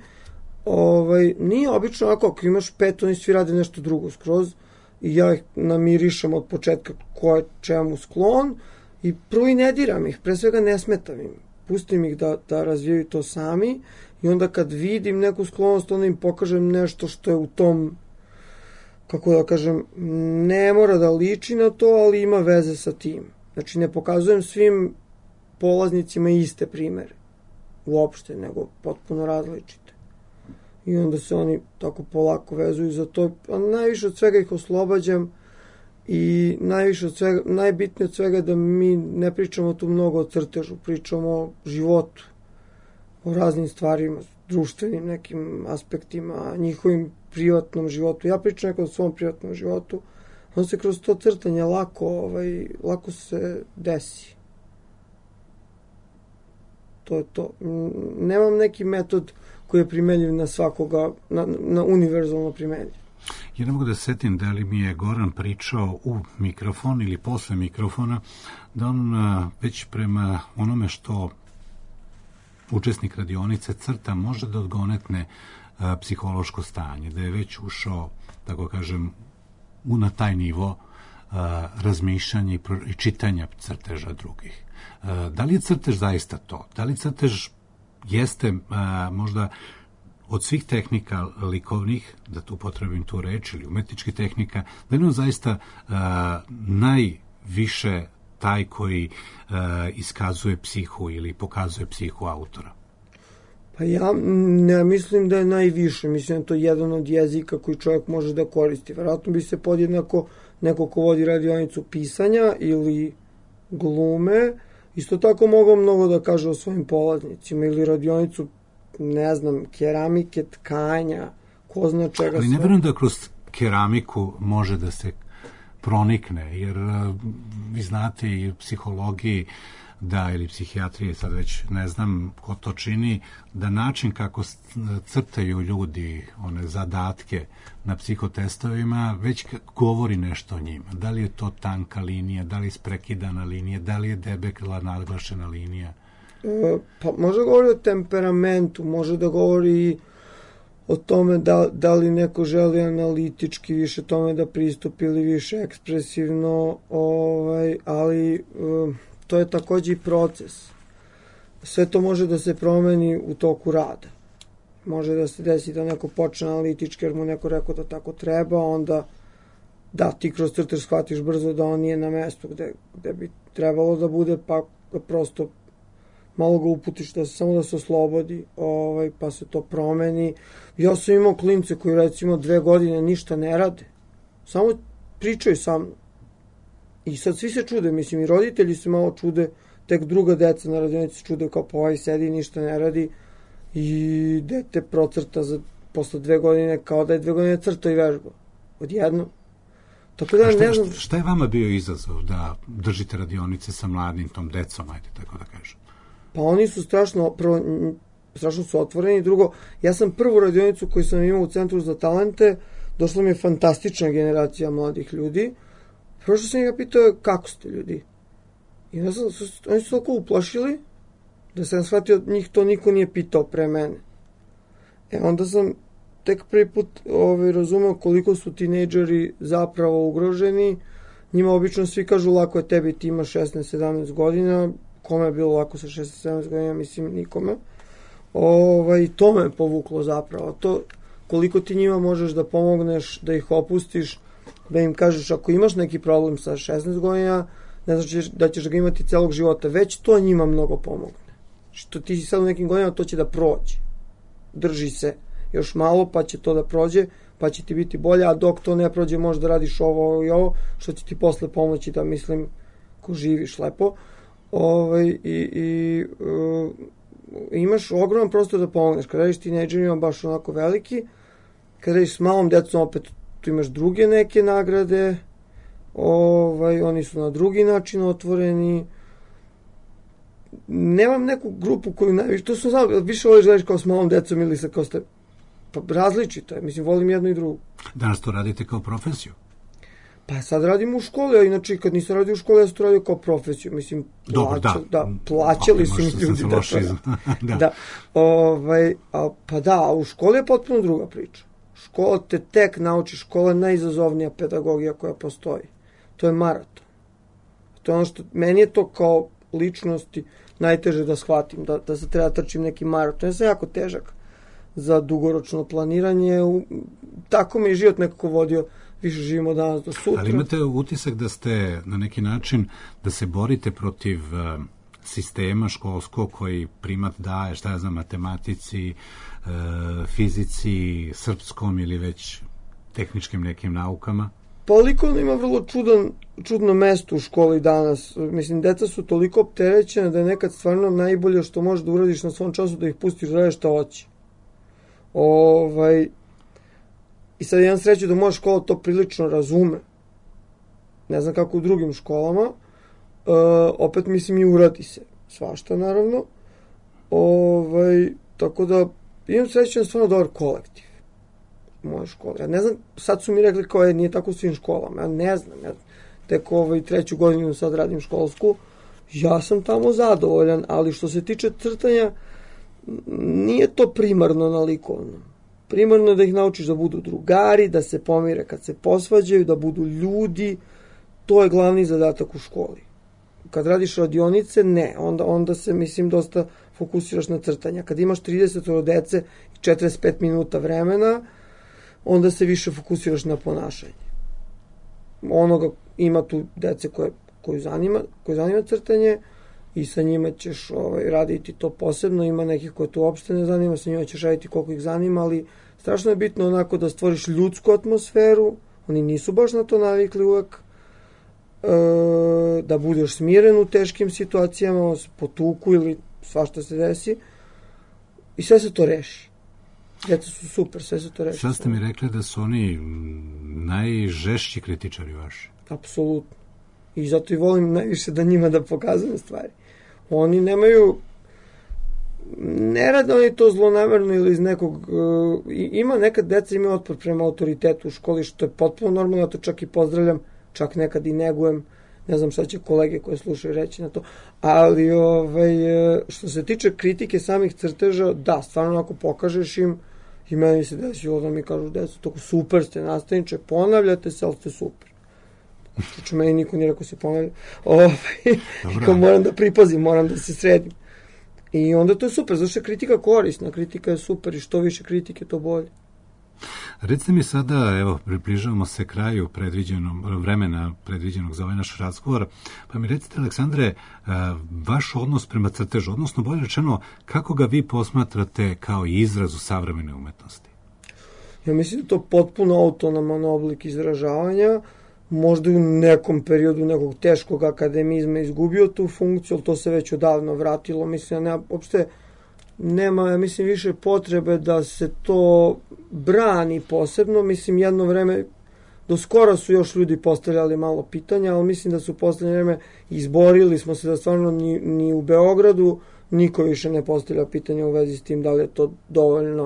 Nije obično ovako, ako imaš 5, oni svi rade nešto drugo skroz i ja ih namirišem od početka ko je čemu sklon i prvo i ne diram ih, pre svega ne smetam im. Pustim ih da razvijaju to sami i onda kad vidim neku sklonost, onda im pokažem nešto što je u tom, kako da kažem, ne mora da liči na to, ali ima veze sa tim. Znači, ne pokazujem svim polaznicima iste primere, uopšte, nego potpuno različite. I onda se oni tako polako vezuju za to, a najviše od svega ih oslobađam i najbitnije od svega da mi ne pričamo tu mnogo o crtežu, pričamo o životu, o raznim stvarima, društvenim nekim aspektima, njihovim privatnom životu. Ja pričam neko o svom privatnom životu, on se kroz to crtanje lako se desi. To je to. Nemam neki metod koji je primenljiv na svakoga, na univerzalno primenljiv. Ja ne mogu da se setim da li mi je Goran pričao u mikrofon ili posle mikrofona, da on već prema onome što učesnik radionice crta može da odgonetne psihološko stanje, da je već ušao, tako kažem, na taj nivo razmišljanja i čitanja crteža drugih. Da li je crtež zaista to? Da li crtež jeste možda od svih tehnika likovnih, da tu upotrebim tu reč, ili umetničkih tehnika, da je on zaista najviše taj koji iskazuje psihu ili pokazuje psihu autora? Pa ja ne mislim da je najviše, mislim da je to jedan od jezika koji čovjek može da koristi. Vjerojatno bi se podjednako neko ko vodi radionicu pisanja ili glume, isto tako mogao mnogo da kaže o svojim polaznicima ili radionicu, ne znam, keramike, tkanja, ko zna čega sve. Ali ne verujem da kroz keramiku može da se pronikne, jer vi znate i u psihologiji da, ili psihijatrije, sad već ne znam ko to čini, da način kako crtaju ljudi one zadatke na psihotestovima već govori nešto o njima. Da li je to tanka linija, da li je isprekidana linija, da li je debela naglašena linija? Pa može govori o temperamentu, može da govori o tome da li neko želi analitički više tome da pristupi ili više ekspresivno, ali to je takođe i proces. Sve to može da se promeni u toku rada. Može da se desi da neko počne analitički jer mu neko rekao da tako treba, onda da ti kroz crtež shvatiš brzo da on nije na mestu gde bi trebalo da bude, pa prosto malo ga uputiš samo da se oslobodi, pa se to promeni. Ja sam imao klince koji recimo 2 godine ništa ne rade, samo pričaju sa mnom. I sad svi se čude, mislim, i roditelji se malo čude, tek druga deca na radionici čude kao pa ovaj sedi i ništa ne radi i dete procrta posle 2 godine kao da je 2 godine crta i vežba. Odjedno. Tako da ne znam... Šta je vama bio izazov da držite radionice sa mladim tom decom, ajde tako da kažem? Pa oni su strašno su otvoreni. Drugo, ja sam prvu radionicu koju sam imao u Centru za talente, došla mi je fantastična generacija mladih ljudi Prvo što sam ih pitao, kako ste ljudi? I oni su toliko uplašili, da sam shvatio njih to niko nije pitao pre mene. Onda sam tek prvi put razumeo koliko su tinejdžeri zapravo ugroženi. Njima obično svi kažu lako je tebi, ti imaš 16-17 godina. Kome je bilo lako sa 16-17 godina? Mislim, nikome. I to me povuklo zapravo. To koliko ti njima možeš da pomogneš, da ih opustiš, da im kažeš ako imaš neki problem sa 16 godina, ne znači da ćeš ga imati celog života. Već to njima mnogo pomogne. Što ti si sad u nekim godinama, to će da prođe. Drži se još malo, pa će to da prođe, pa će ti biti bolje, a dok to ne prođe možeš da radiš ovo i ovo, što će ti posle pomoći da, mislim, ko živiš lepo. Imaš ogroman prostor da pomogneš. Kada radiš tinejdžerima baš onako veliki, kada radiš s malom decom, opet tu imaš druge neke nagrade, oni su na drugi način otvoreni. Nemam neku grupu koju najviše, to sam znao, više voliš da radiš kao s malom decom ili sa kao ste, pa različito je, mislim, volim jednu i drugu. Danas to radite kao profesiju? Pa sad radim u školi, a inače kad nisam radio u školi, ja sam to radio kao profesiju, mislim, plaćali su mi ljudi da pa da, a u školi je potpuno druga priča. Škola te tek nauči, škola je najizazovnija pedagogija koja postoji. To je maraton. To je ono što, meni je to kao ličnosti najteže da shvatim, da se treba trčim neki maraton. Ja sam jako težak za dugoročno planiranje. Tako mi je život nekako vodio, više živimo danas do sutra. Ali imate utisak da ste na neki način, da se borite protiv sistema školskog koji primat daje, šta ja znam, matematici, fizici, srpskom ili već tehničkim nekim naukama? Pa likovno ima vrlo čudno mesto u školi danas. Mislim, deca su toliko opterećena da je nekad stvarno najbolje što možeš da uradiš na svom času da ih pustiš da rade šta hoće. I sad imam sreću da moja škola to prilično razume. Ne znam kako u drugim školama. Opet, mislim, i uradi se. Svašta, naravno. Tako da imam sreću da je stvarno dobar kolektiv u mojoj školi. Ja ne znam, sad su mi rekli kao nije tako u svim školama. Ja ne znam. Tek 3. godinu sad radim školsku. Ja sam tamo zadovoljan, ali što se tiče crtanja, nije to primarno na likovnom. Primarno je da ih naučiš da budu drugari, da se pomire kad se posvađaju, da budu ljudi. To je glavni zadatak u školi. Kad radiš radionice, ne. Onda se, mislim, dosta fokusiraš na crtanja. Kad imaš 30 dece i 45 minuta vremena, onda se više fokusiraš na ponašanje. Ima tu dece koju zanima crtanje i sa njima ćeš raditi to posebno. Ima nekih koje to uopšte ne zanima, sa njima ćeš raditi koliko ih zanima, ali strašno je bitno onako da stvoriš ljudsku atmosferu. Oni nisu baš na to navikli uvek. Da budeš smiren u teškim situacijama, potuku ili svašta se desi i sve se to reši. Djeca su super, sve se to reši. Sad ste mi rekli da su oni najžešći kritičari vaši. Apsolutno. I zato i volim najviše da njima da pokazujem stvari. Oni nemaju, ne rade oni to zlonamerno ili iz nekog, ima nekad deca imaju otpor prema autoritetu u školi, što je potpuno normalno, ja to čak i pozdravljam, čak nekad i negujem, ne znam šta će kolege koje slušaju reći na to, ali što se tiče kritike samih crteža, da, stvarno ako pokažeš im, i meni se desilo da mi kažu decu, tako super ste nastavniče, ponavljate se, ali ste super. Znači, meni niko nije rekao se ponavlja. Kao moram da pripazim, moram da se sredim. I onda to je super, zašto je kritika korisna, kritika je super i što više kritike, to bolje. Recite mi sada, evo, približavamo se kraju vremena predviđenog za ovaj naš razgovor, pa mi recite, Aleksandre, vaš odnos prema crtežu, odnosno bolje rečeno, kako ga vi posmatrate kao izraz u savremene umetnosti? Ja mislim da to potpuno autonoman oblik izražavanja, možda u nekom periodu nekog teškog akademizma izgubio tu funkciju, ali to se već odavno vratilo, mislim, nema, ja mislim, više potrebe da se to brani posebno. Mislim, jedno vreme, do skora su još ljudi postavljali malo pitanja, ali mislim da su poslednje vreme izborili smo se da stvarno ni u Beogradu niko više ne postavlja pitanja u vezi s tim da li je to dovoljno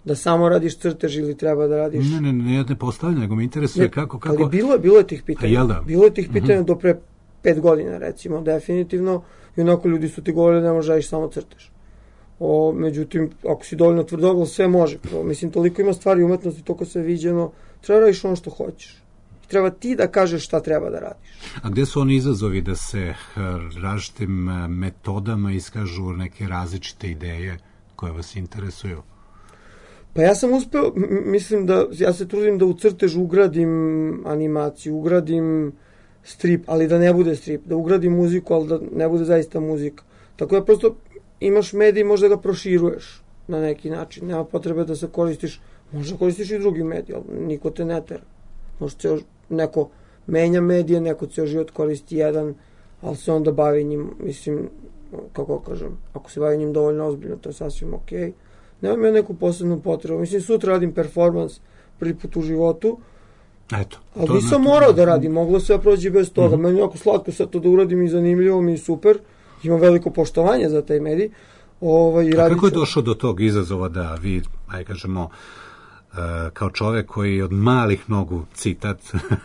da samo radiš crtež ili treba da radiš... Ne postavljam, nego me interesuje kako... Ali bilo je tih pitanja. Da? Bilo je tih pitanja do pre 5 godina, recimo, definitivno, i onako ljudi su ti govorili da ne možeš radiš samo crtež. Međutim, ako si dovoljno tvrdoglav, sve može. Mislim, toliko ima stvari umetnosti, toliko sve viđeno, treba radiš ono što hoćeš. Treba ti da kažeš šta treba da radiš. A gde su oni izazovi da se različitim metodama iskažu neke različite ideje koje vas interesuju? Pa ja sam uspeo, mislim da, ja se trudim da u crtež ugradim animaciju, ugradim strip, ali da ne bude strip, da ugradim muziku, ali da ne bude zaista muzika. Tako da prosto imaš medij, možda ga proširuješ na neki način. Nema potrebe da se koristiš, možda koristiš i drugi medij, ali niko te ne tera. Možda neko menja medije, neko ceo život koristi jedan, ali se onda bavi njim, mislim, kako kažem, ako se bavi njim dovoljno ozbiljno, to je sasvim okej. Nemam ja neku posebnu potrebu. Mislim, sutra radim performans prvi put u životu, eto, ali nisam morao da radim, moglo se ja prođi bez toga. Meni je jako slatko sad to da uradim i zanimljivo mi i super. Imam veliko poštovanje za taj medij. A kako je došlo do tog izazova da vi, ajde kažemo, kao čovek koji od malih nogu citat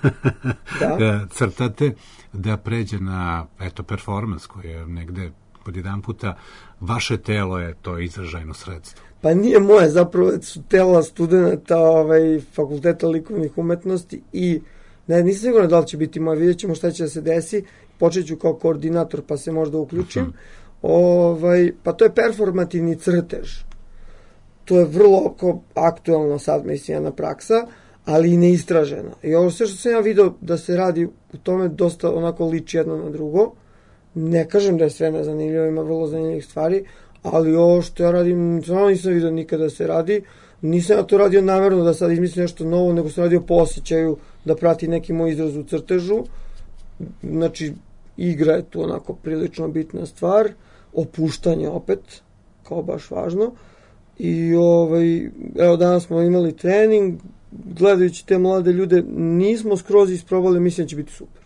crtate, da pređe na performans koji je negde pod jedan puta, vaše telo je to izražajno sredstvo? Pa nije moje, zapravo su tela studenta Fakulteta likovnih umetnosti i nisam sigurno da li će biti moje, vidjet ćemo šta će da se desi, počet ću kao koordinator pa se možda uključim. Pa to je performativni crtež. To je vrlo aktuelno sad, mislim, jedna praksa, ali i neistražena. I ovo sve što sam ja vidio da se radi u tome dosta onako liči jedno na drugo. Ne kažem da je sve nezanimljivo, ima vrlo zanimljivih stvari, ali ovo što ja radim, stvarno nisam vidio nikada da se radi. Nisam ja to radio namerno da sad izmislim nešto novo, nego sam radio po osjećaju da prati neki moj izraz u crtežu. Znači, igra je tu onako prilično bitna stvar, opuštanje opet, kao baš važno. I evo danas smo imali trening, gledajući te mlade ljude, nismo skroz isprobali, mislim da će biti super.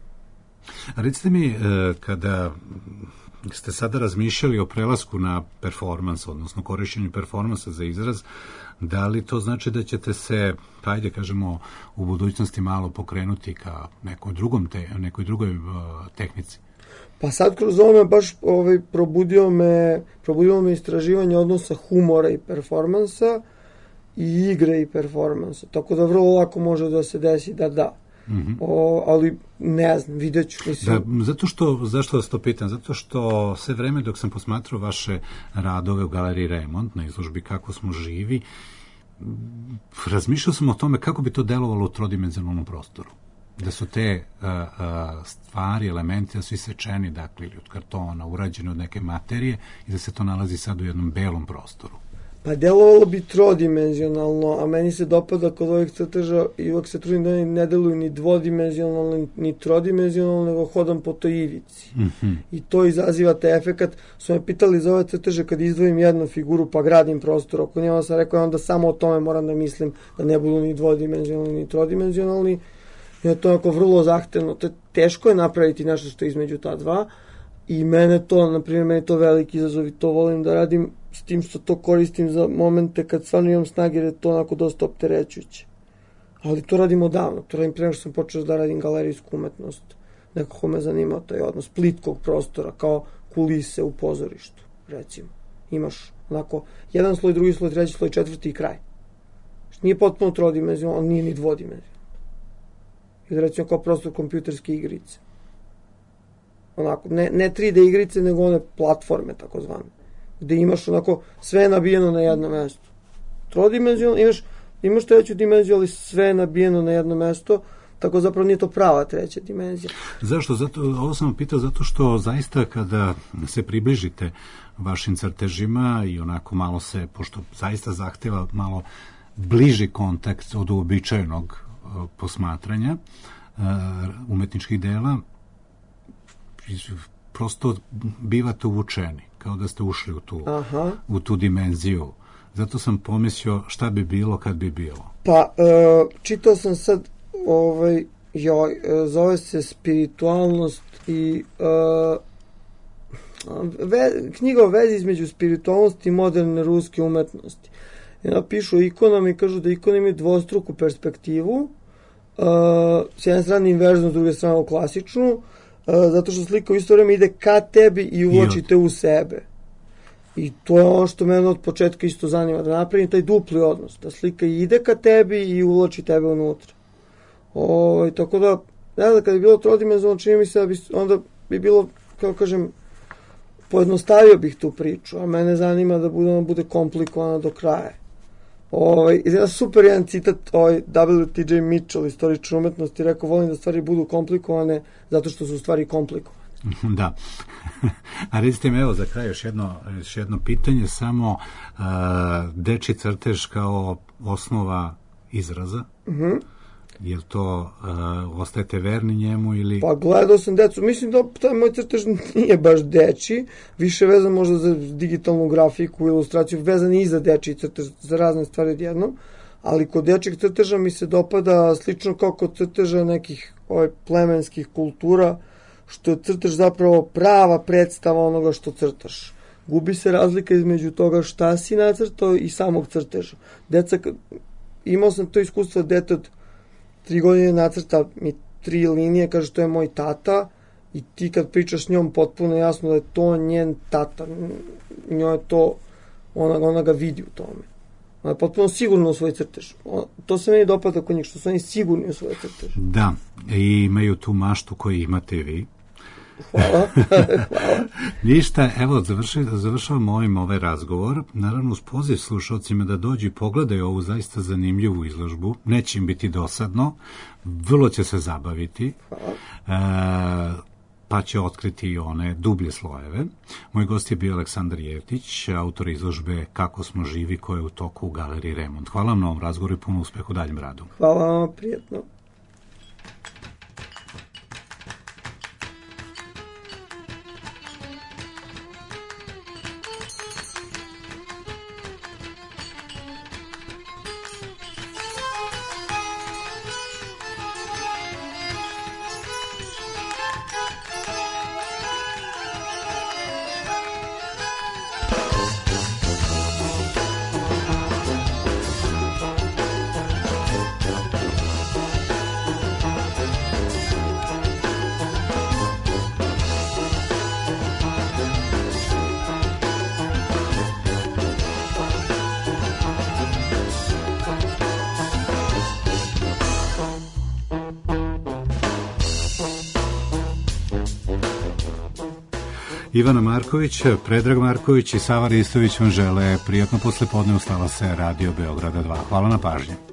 A recite mi, kada ste sada razmišljali o prelasku na performans, odnosno korišćenju performansa za izraz, da li to znači da ćete se, ajde kažemo, u budućnosti malo pokrenuti ka nekoj drugoj tehnici? Pa sad kroz ovo me baš probudio me istraživanje odnosa humora i performansa i igre i performansa. Tako da vrlo lako može da se desi da. Ali ne znam, vidjet ću. Zašto vas to pitam? Zato što sve vreme dok sam posmatrao vaše radove u Galeriji Remont na izložbi Kako smo živi, razmišljao sam o tome kako bi to delovalo u trodimenzionalnom prostoru. Da su te stvari, elementi, da su isečeni, dakle, ili od kartona, urađeni od neke materije i da se to nalazi sad u jednom belom prostoru. Pa delovalo bi trodimenzionalno, a meni se dopada kod ovih crteža i uvek se trudim da oni ne deluju ni dvodimenzionalno, ni trodimenzionalno, nego hodam po toj ivici. I to izaziva taj efekat. Su me pitali za ove crteže kad izdvojim jednu figuru pa gradim prostor oko njega, sam rekao onda samo o tome moram da mislim da ne budu ni dvodimenzionalni, ni trodimenzionalni. I je to onako vrlo zahtevno. Teško je napraviti nešto što je između ta dva i mene je to veliki izazov i to volim da radim s tim što to koristim za momente kad stvarno imam snage jer je to onako dosta opterećujuće. Ali to radim odavno. To radim pre nego što sam počeo da radim galerijsku umetnost. Nekako me zanimao taj odnos plitkog prostora kao kulise u pozorištu, recimo. Imaš onako jedan sloj, drugi sloj, treći sloj, četvrti i kraj. Nije potpuno trodimenzionalno, ali nije ni dvodimenzionalno. Ili recimo kao prostor kompjuterske igrice. Onako, ne 3D igrice, nego one platforme, takozvane. Gde imaš onako sve nabijeno na jedno mesto. Trodimenzionalno, imaš treću dimenziju, ali sve je nabijeno na jedno mesto, tako zapravo nije to prava treća dimenzija. Zašto? Ovo sam vam pitao zato što zaista kada se približite vašim crtežima i onako malo se, pošto zaista zahteva malo bliži kontakt od uobičajenog posmatranja umetničkih dela, prosto bivate uvučeni, kao da ste ušli u tu dimenziju. Zato sam pomislio šta bi bilo kad bi bilo. Pa, čitao sam sad zove se Spiritualnost i knjiga o vezi između spiritualnosti i moderne ruske umetnosti. I onda pišu o ikonama i kažu da ikone imaju dvostruku perspektivu, s jedne strane inverznu, s druge strane klasičnu, zato što slika u isto vreme ide ka tebi i uvlači te u sebe. I to je ono što mene od početka isto zanima, da napravim taj dupli odnos, da slika ide ka tebi i uvlači tebe unutra. Tako da, ne znam, kada bi bilo trodimenzionalno, čini mi se da bi, onda bi bilo, kao kažem, pojednostavio bih tu priču, a mene zanima da bude komplikovana do kraja. Super jedan citat, W.T.J. Mitchell, istoričar umetnosti, rekao, volim da stvari budu komplikovane zato što su stvari komplikovane. Da. A recite mi, evo za kraj još jedno pitanje, samo dečji crtež kao osnova izraza, je li to ostajete verni njemu ili... Pa gledao sam decu, mislim da taj moj crtež nije baš dečji, više vezan možda za digitalnu grafiku, ilustraciju, vezan i za dečji crtež, za razne stvari odjednom, ali kod dečjeg crteža mi se dopada slično kao kod crteža nekih plemenskih kultura, što je crtež zapravo prava predstava onoga što crtaš. Gubi se razlika između toga šta si nacrtao i samog crteža. Imao sam to iskustvo, dete od 3 godine nacrta mi 3 linije, kaže to je moj tata, i ti kad pričaš s njom potpuno jasno da je to njen tata. Njoj je to, ona ga vidi u tome. Ona je potpuno sigurna u svoj crtež. To se meni dopada kod njih, što su oni sigurni u svoj crtež. Da, i imaju tu maštu koju imate vi. Hvala. Ništa, evo, završavamo ovaj razgovor. Naravno, uz poziv slušalcima da dođu i pogledaju ovu zaista zanimljivu izložbu. Neće im biti dosadno, vrlo će se zabaviti. Pa će otkriti i one dublje slojeve. Moj gost je bio Aleksandar Jeftić, autor izložbe Kako smo živi, koja je u toku u Galeriji Remont. Hvala vam na ovom razgovoru i puno uspeha u daljem radu. Hvala vam, prijetno. Ivana Marković, Predrag Marković i Sava Ristović vam žele prijatno poslepodne u Stala se Radio Beograda 2. Hvala na pažnji.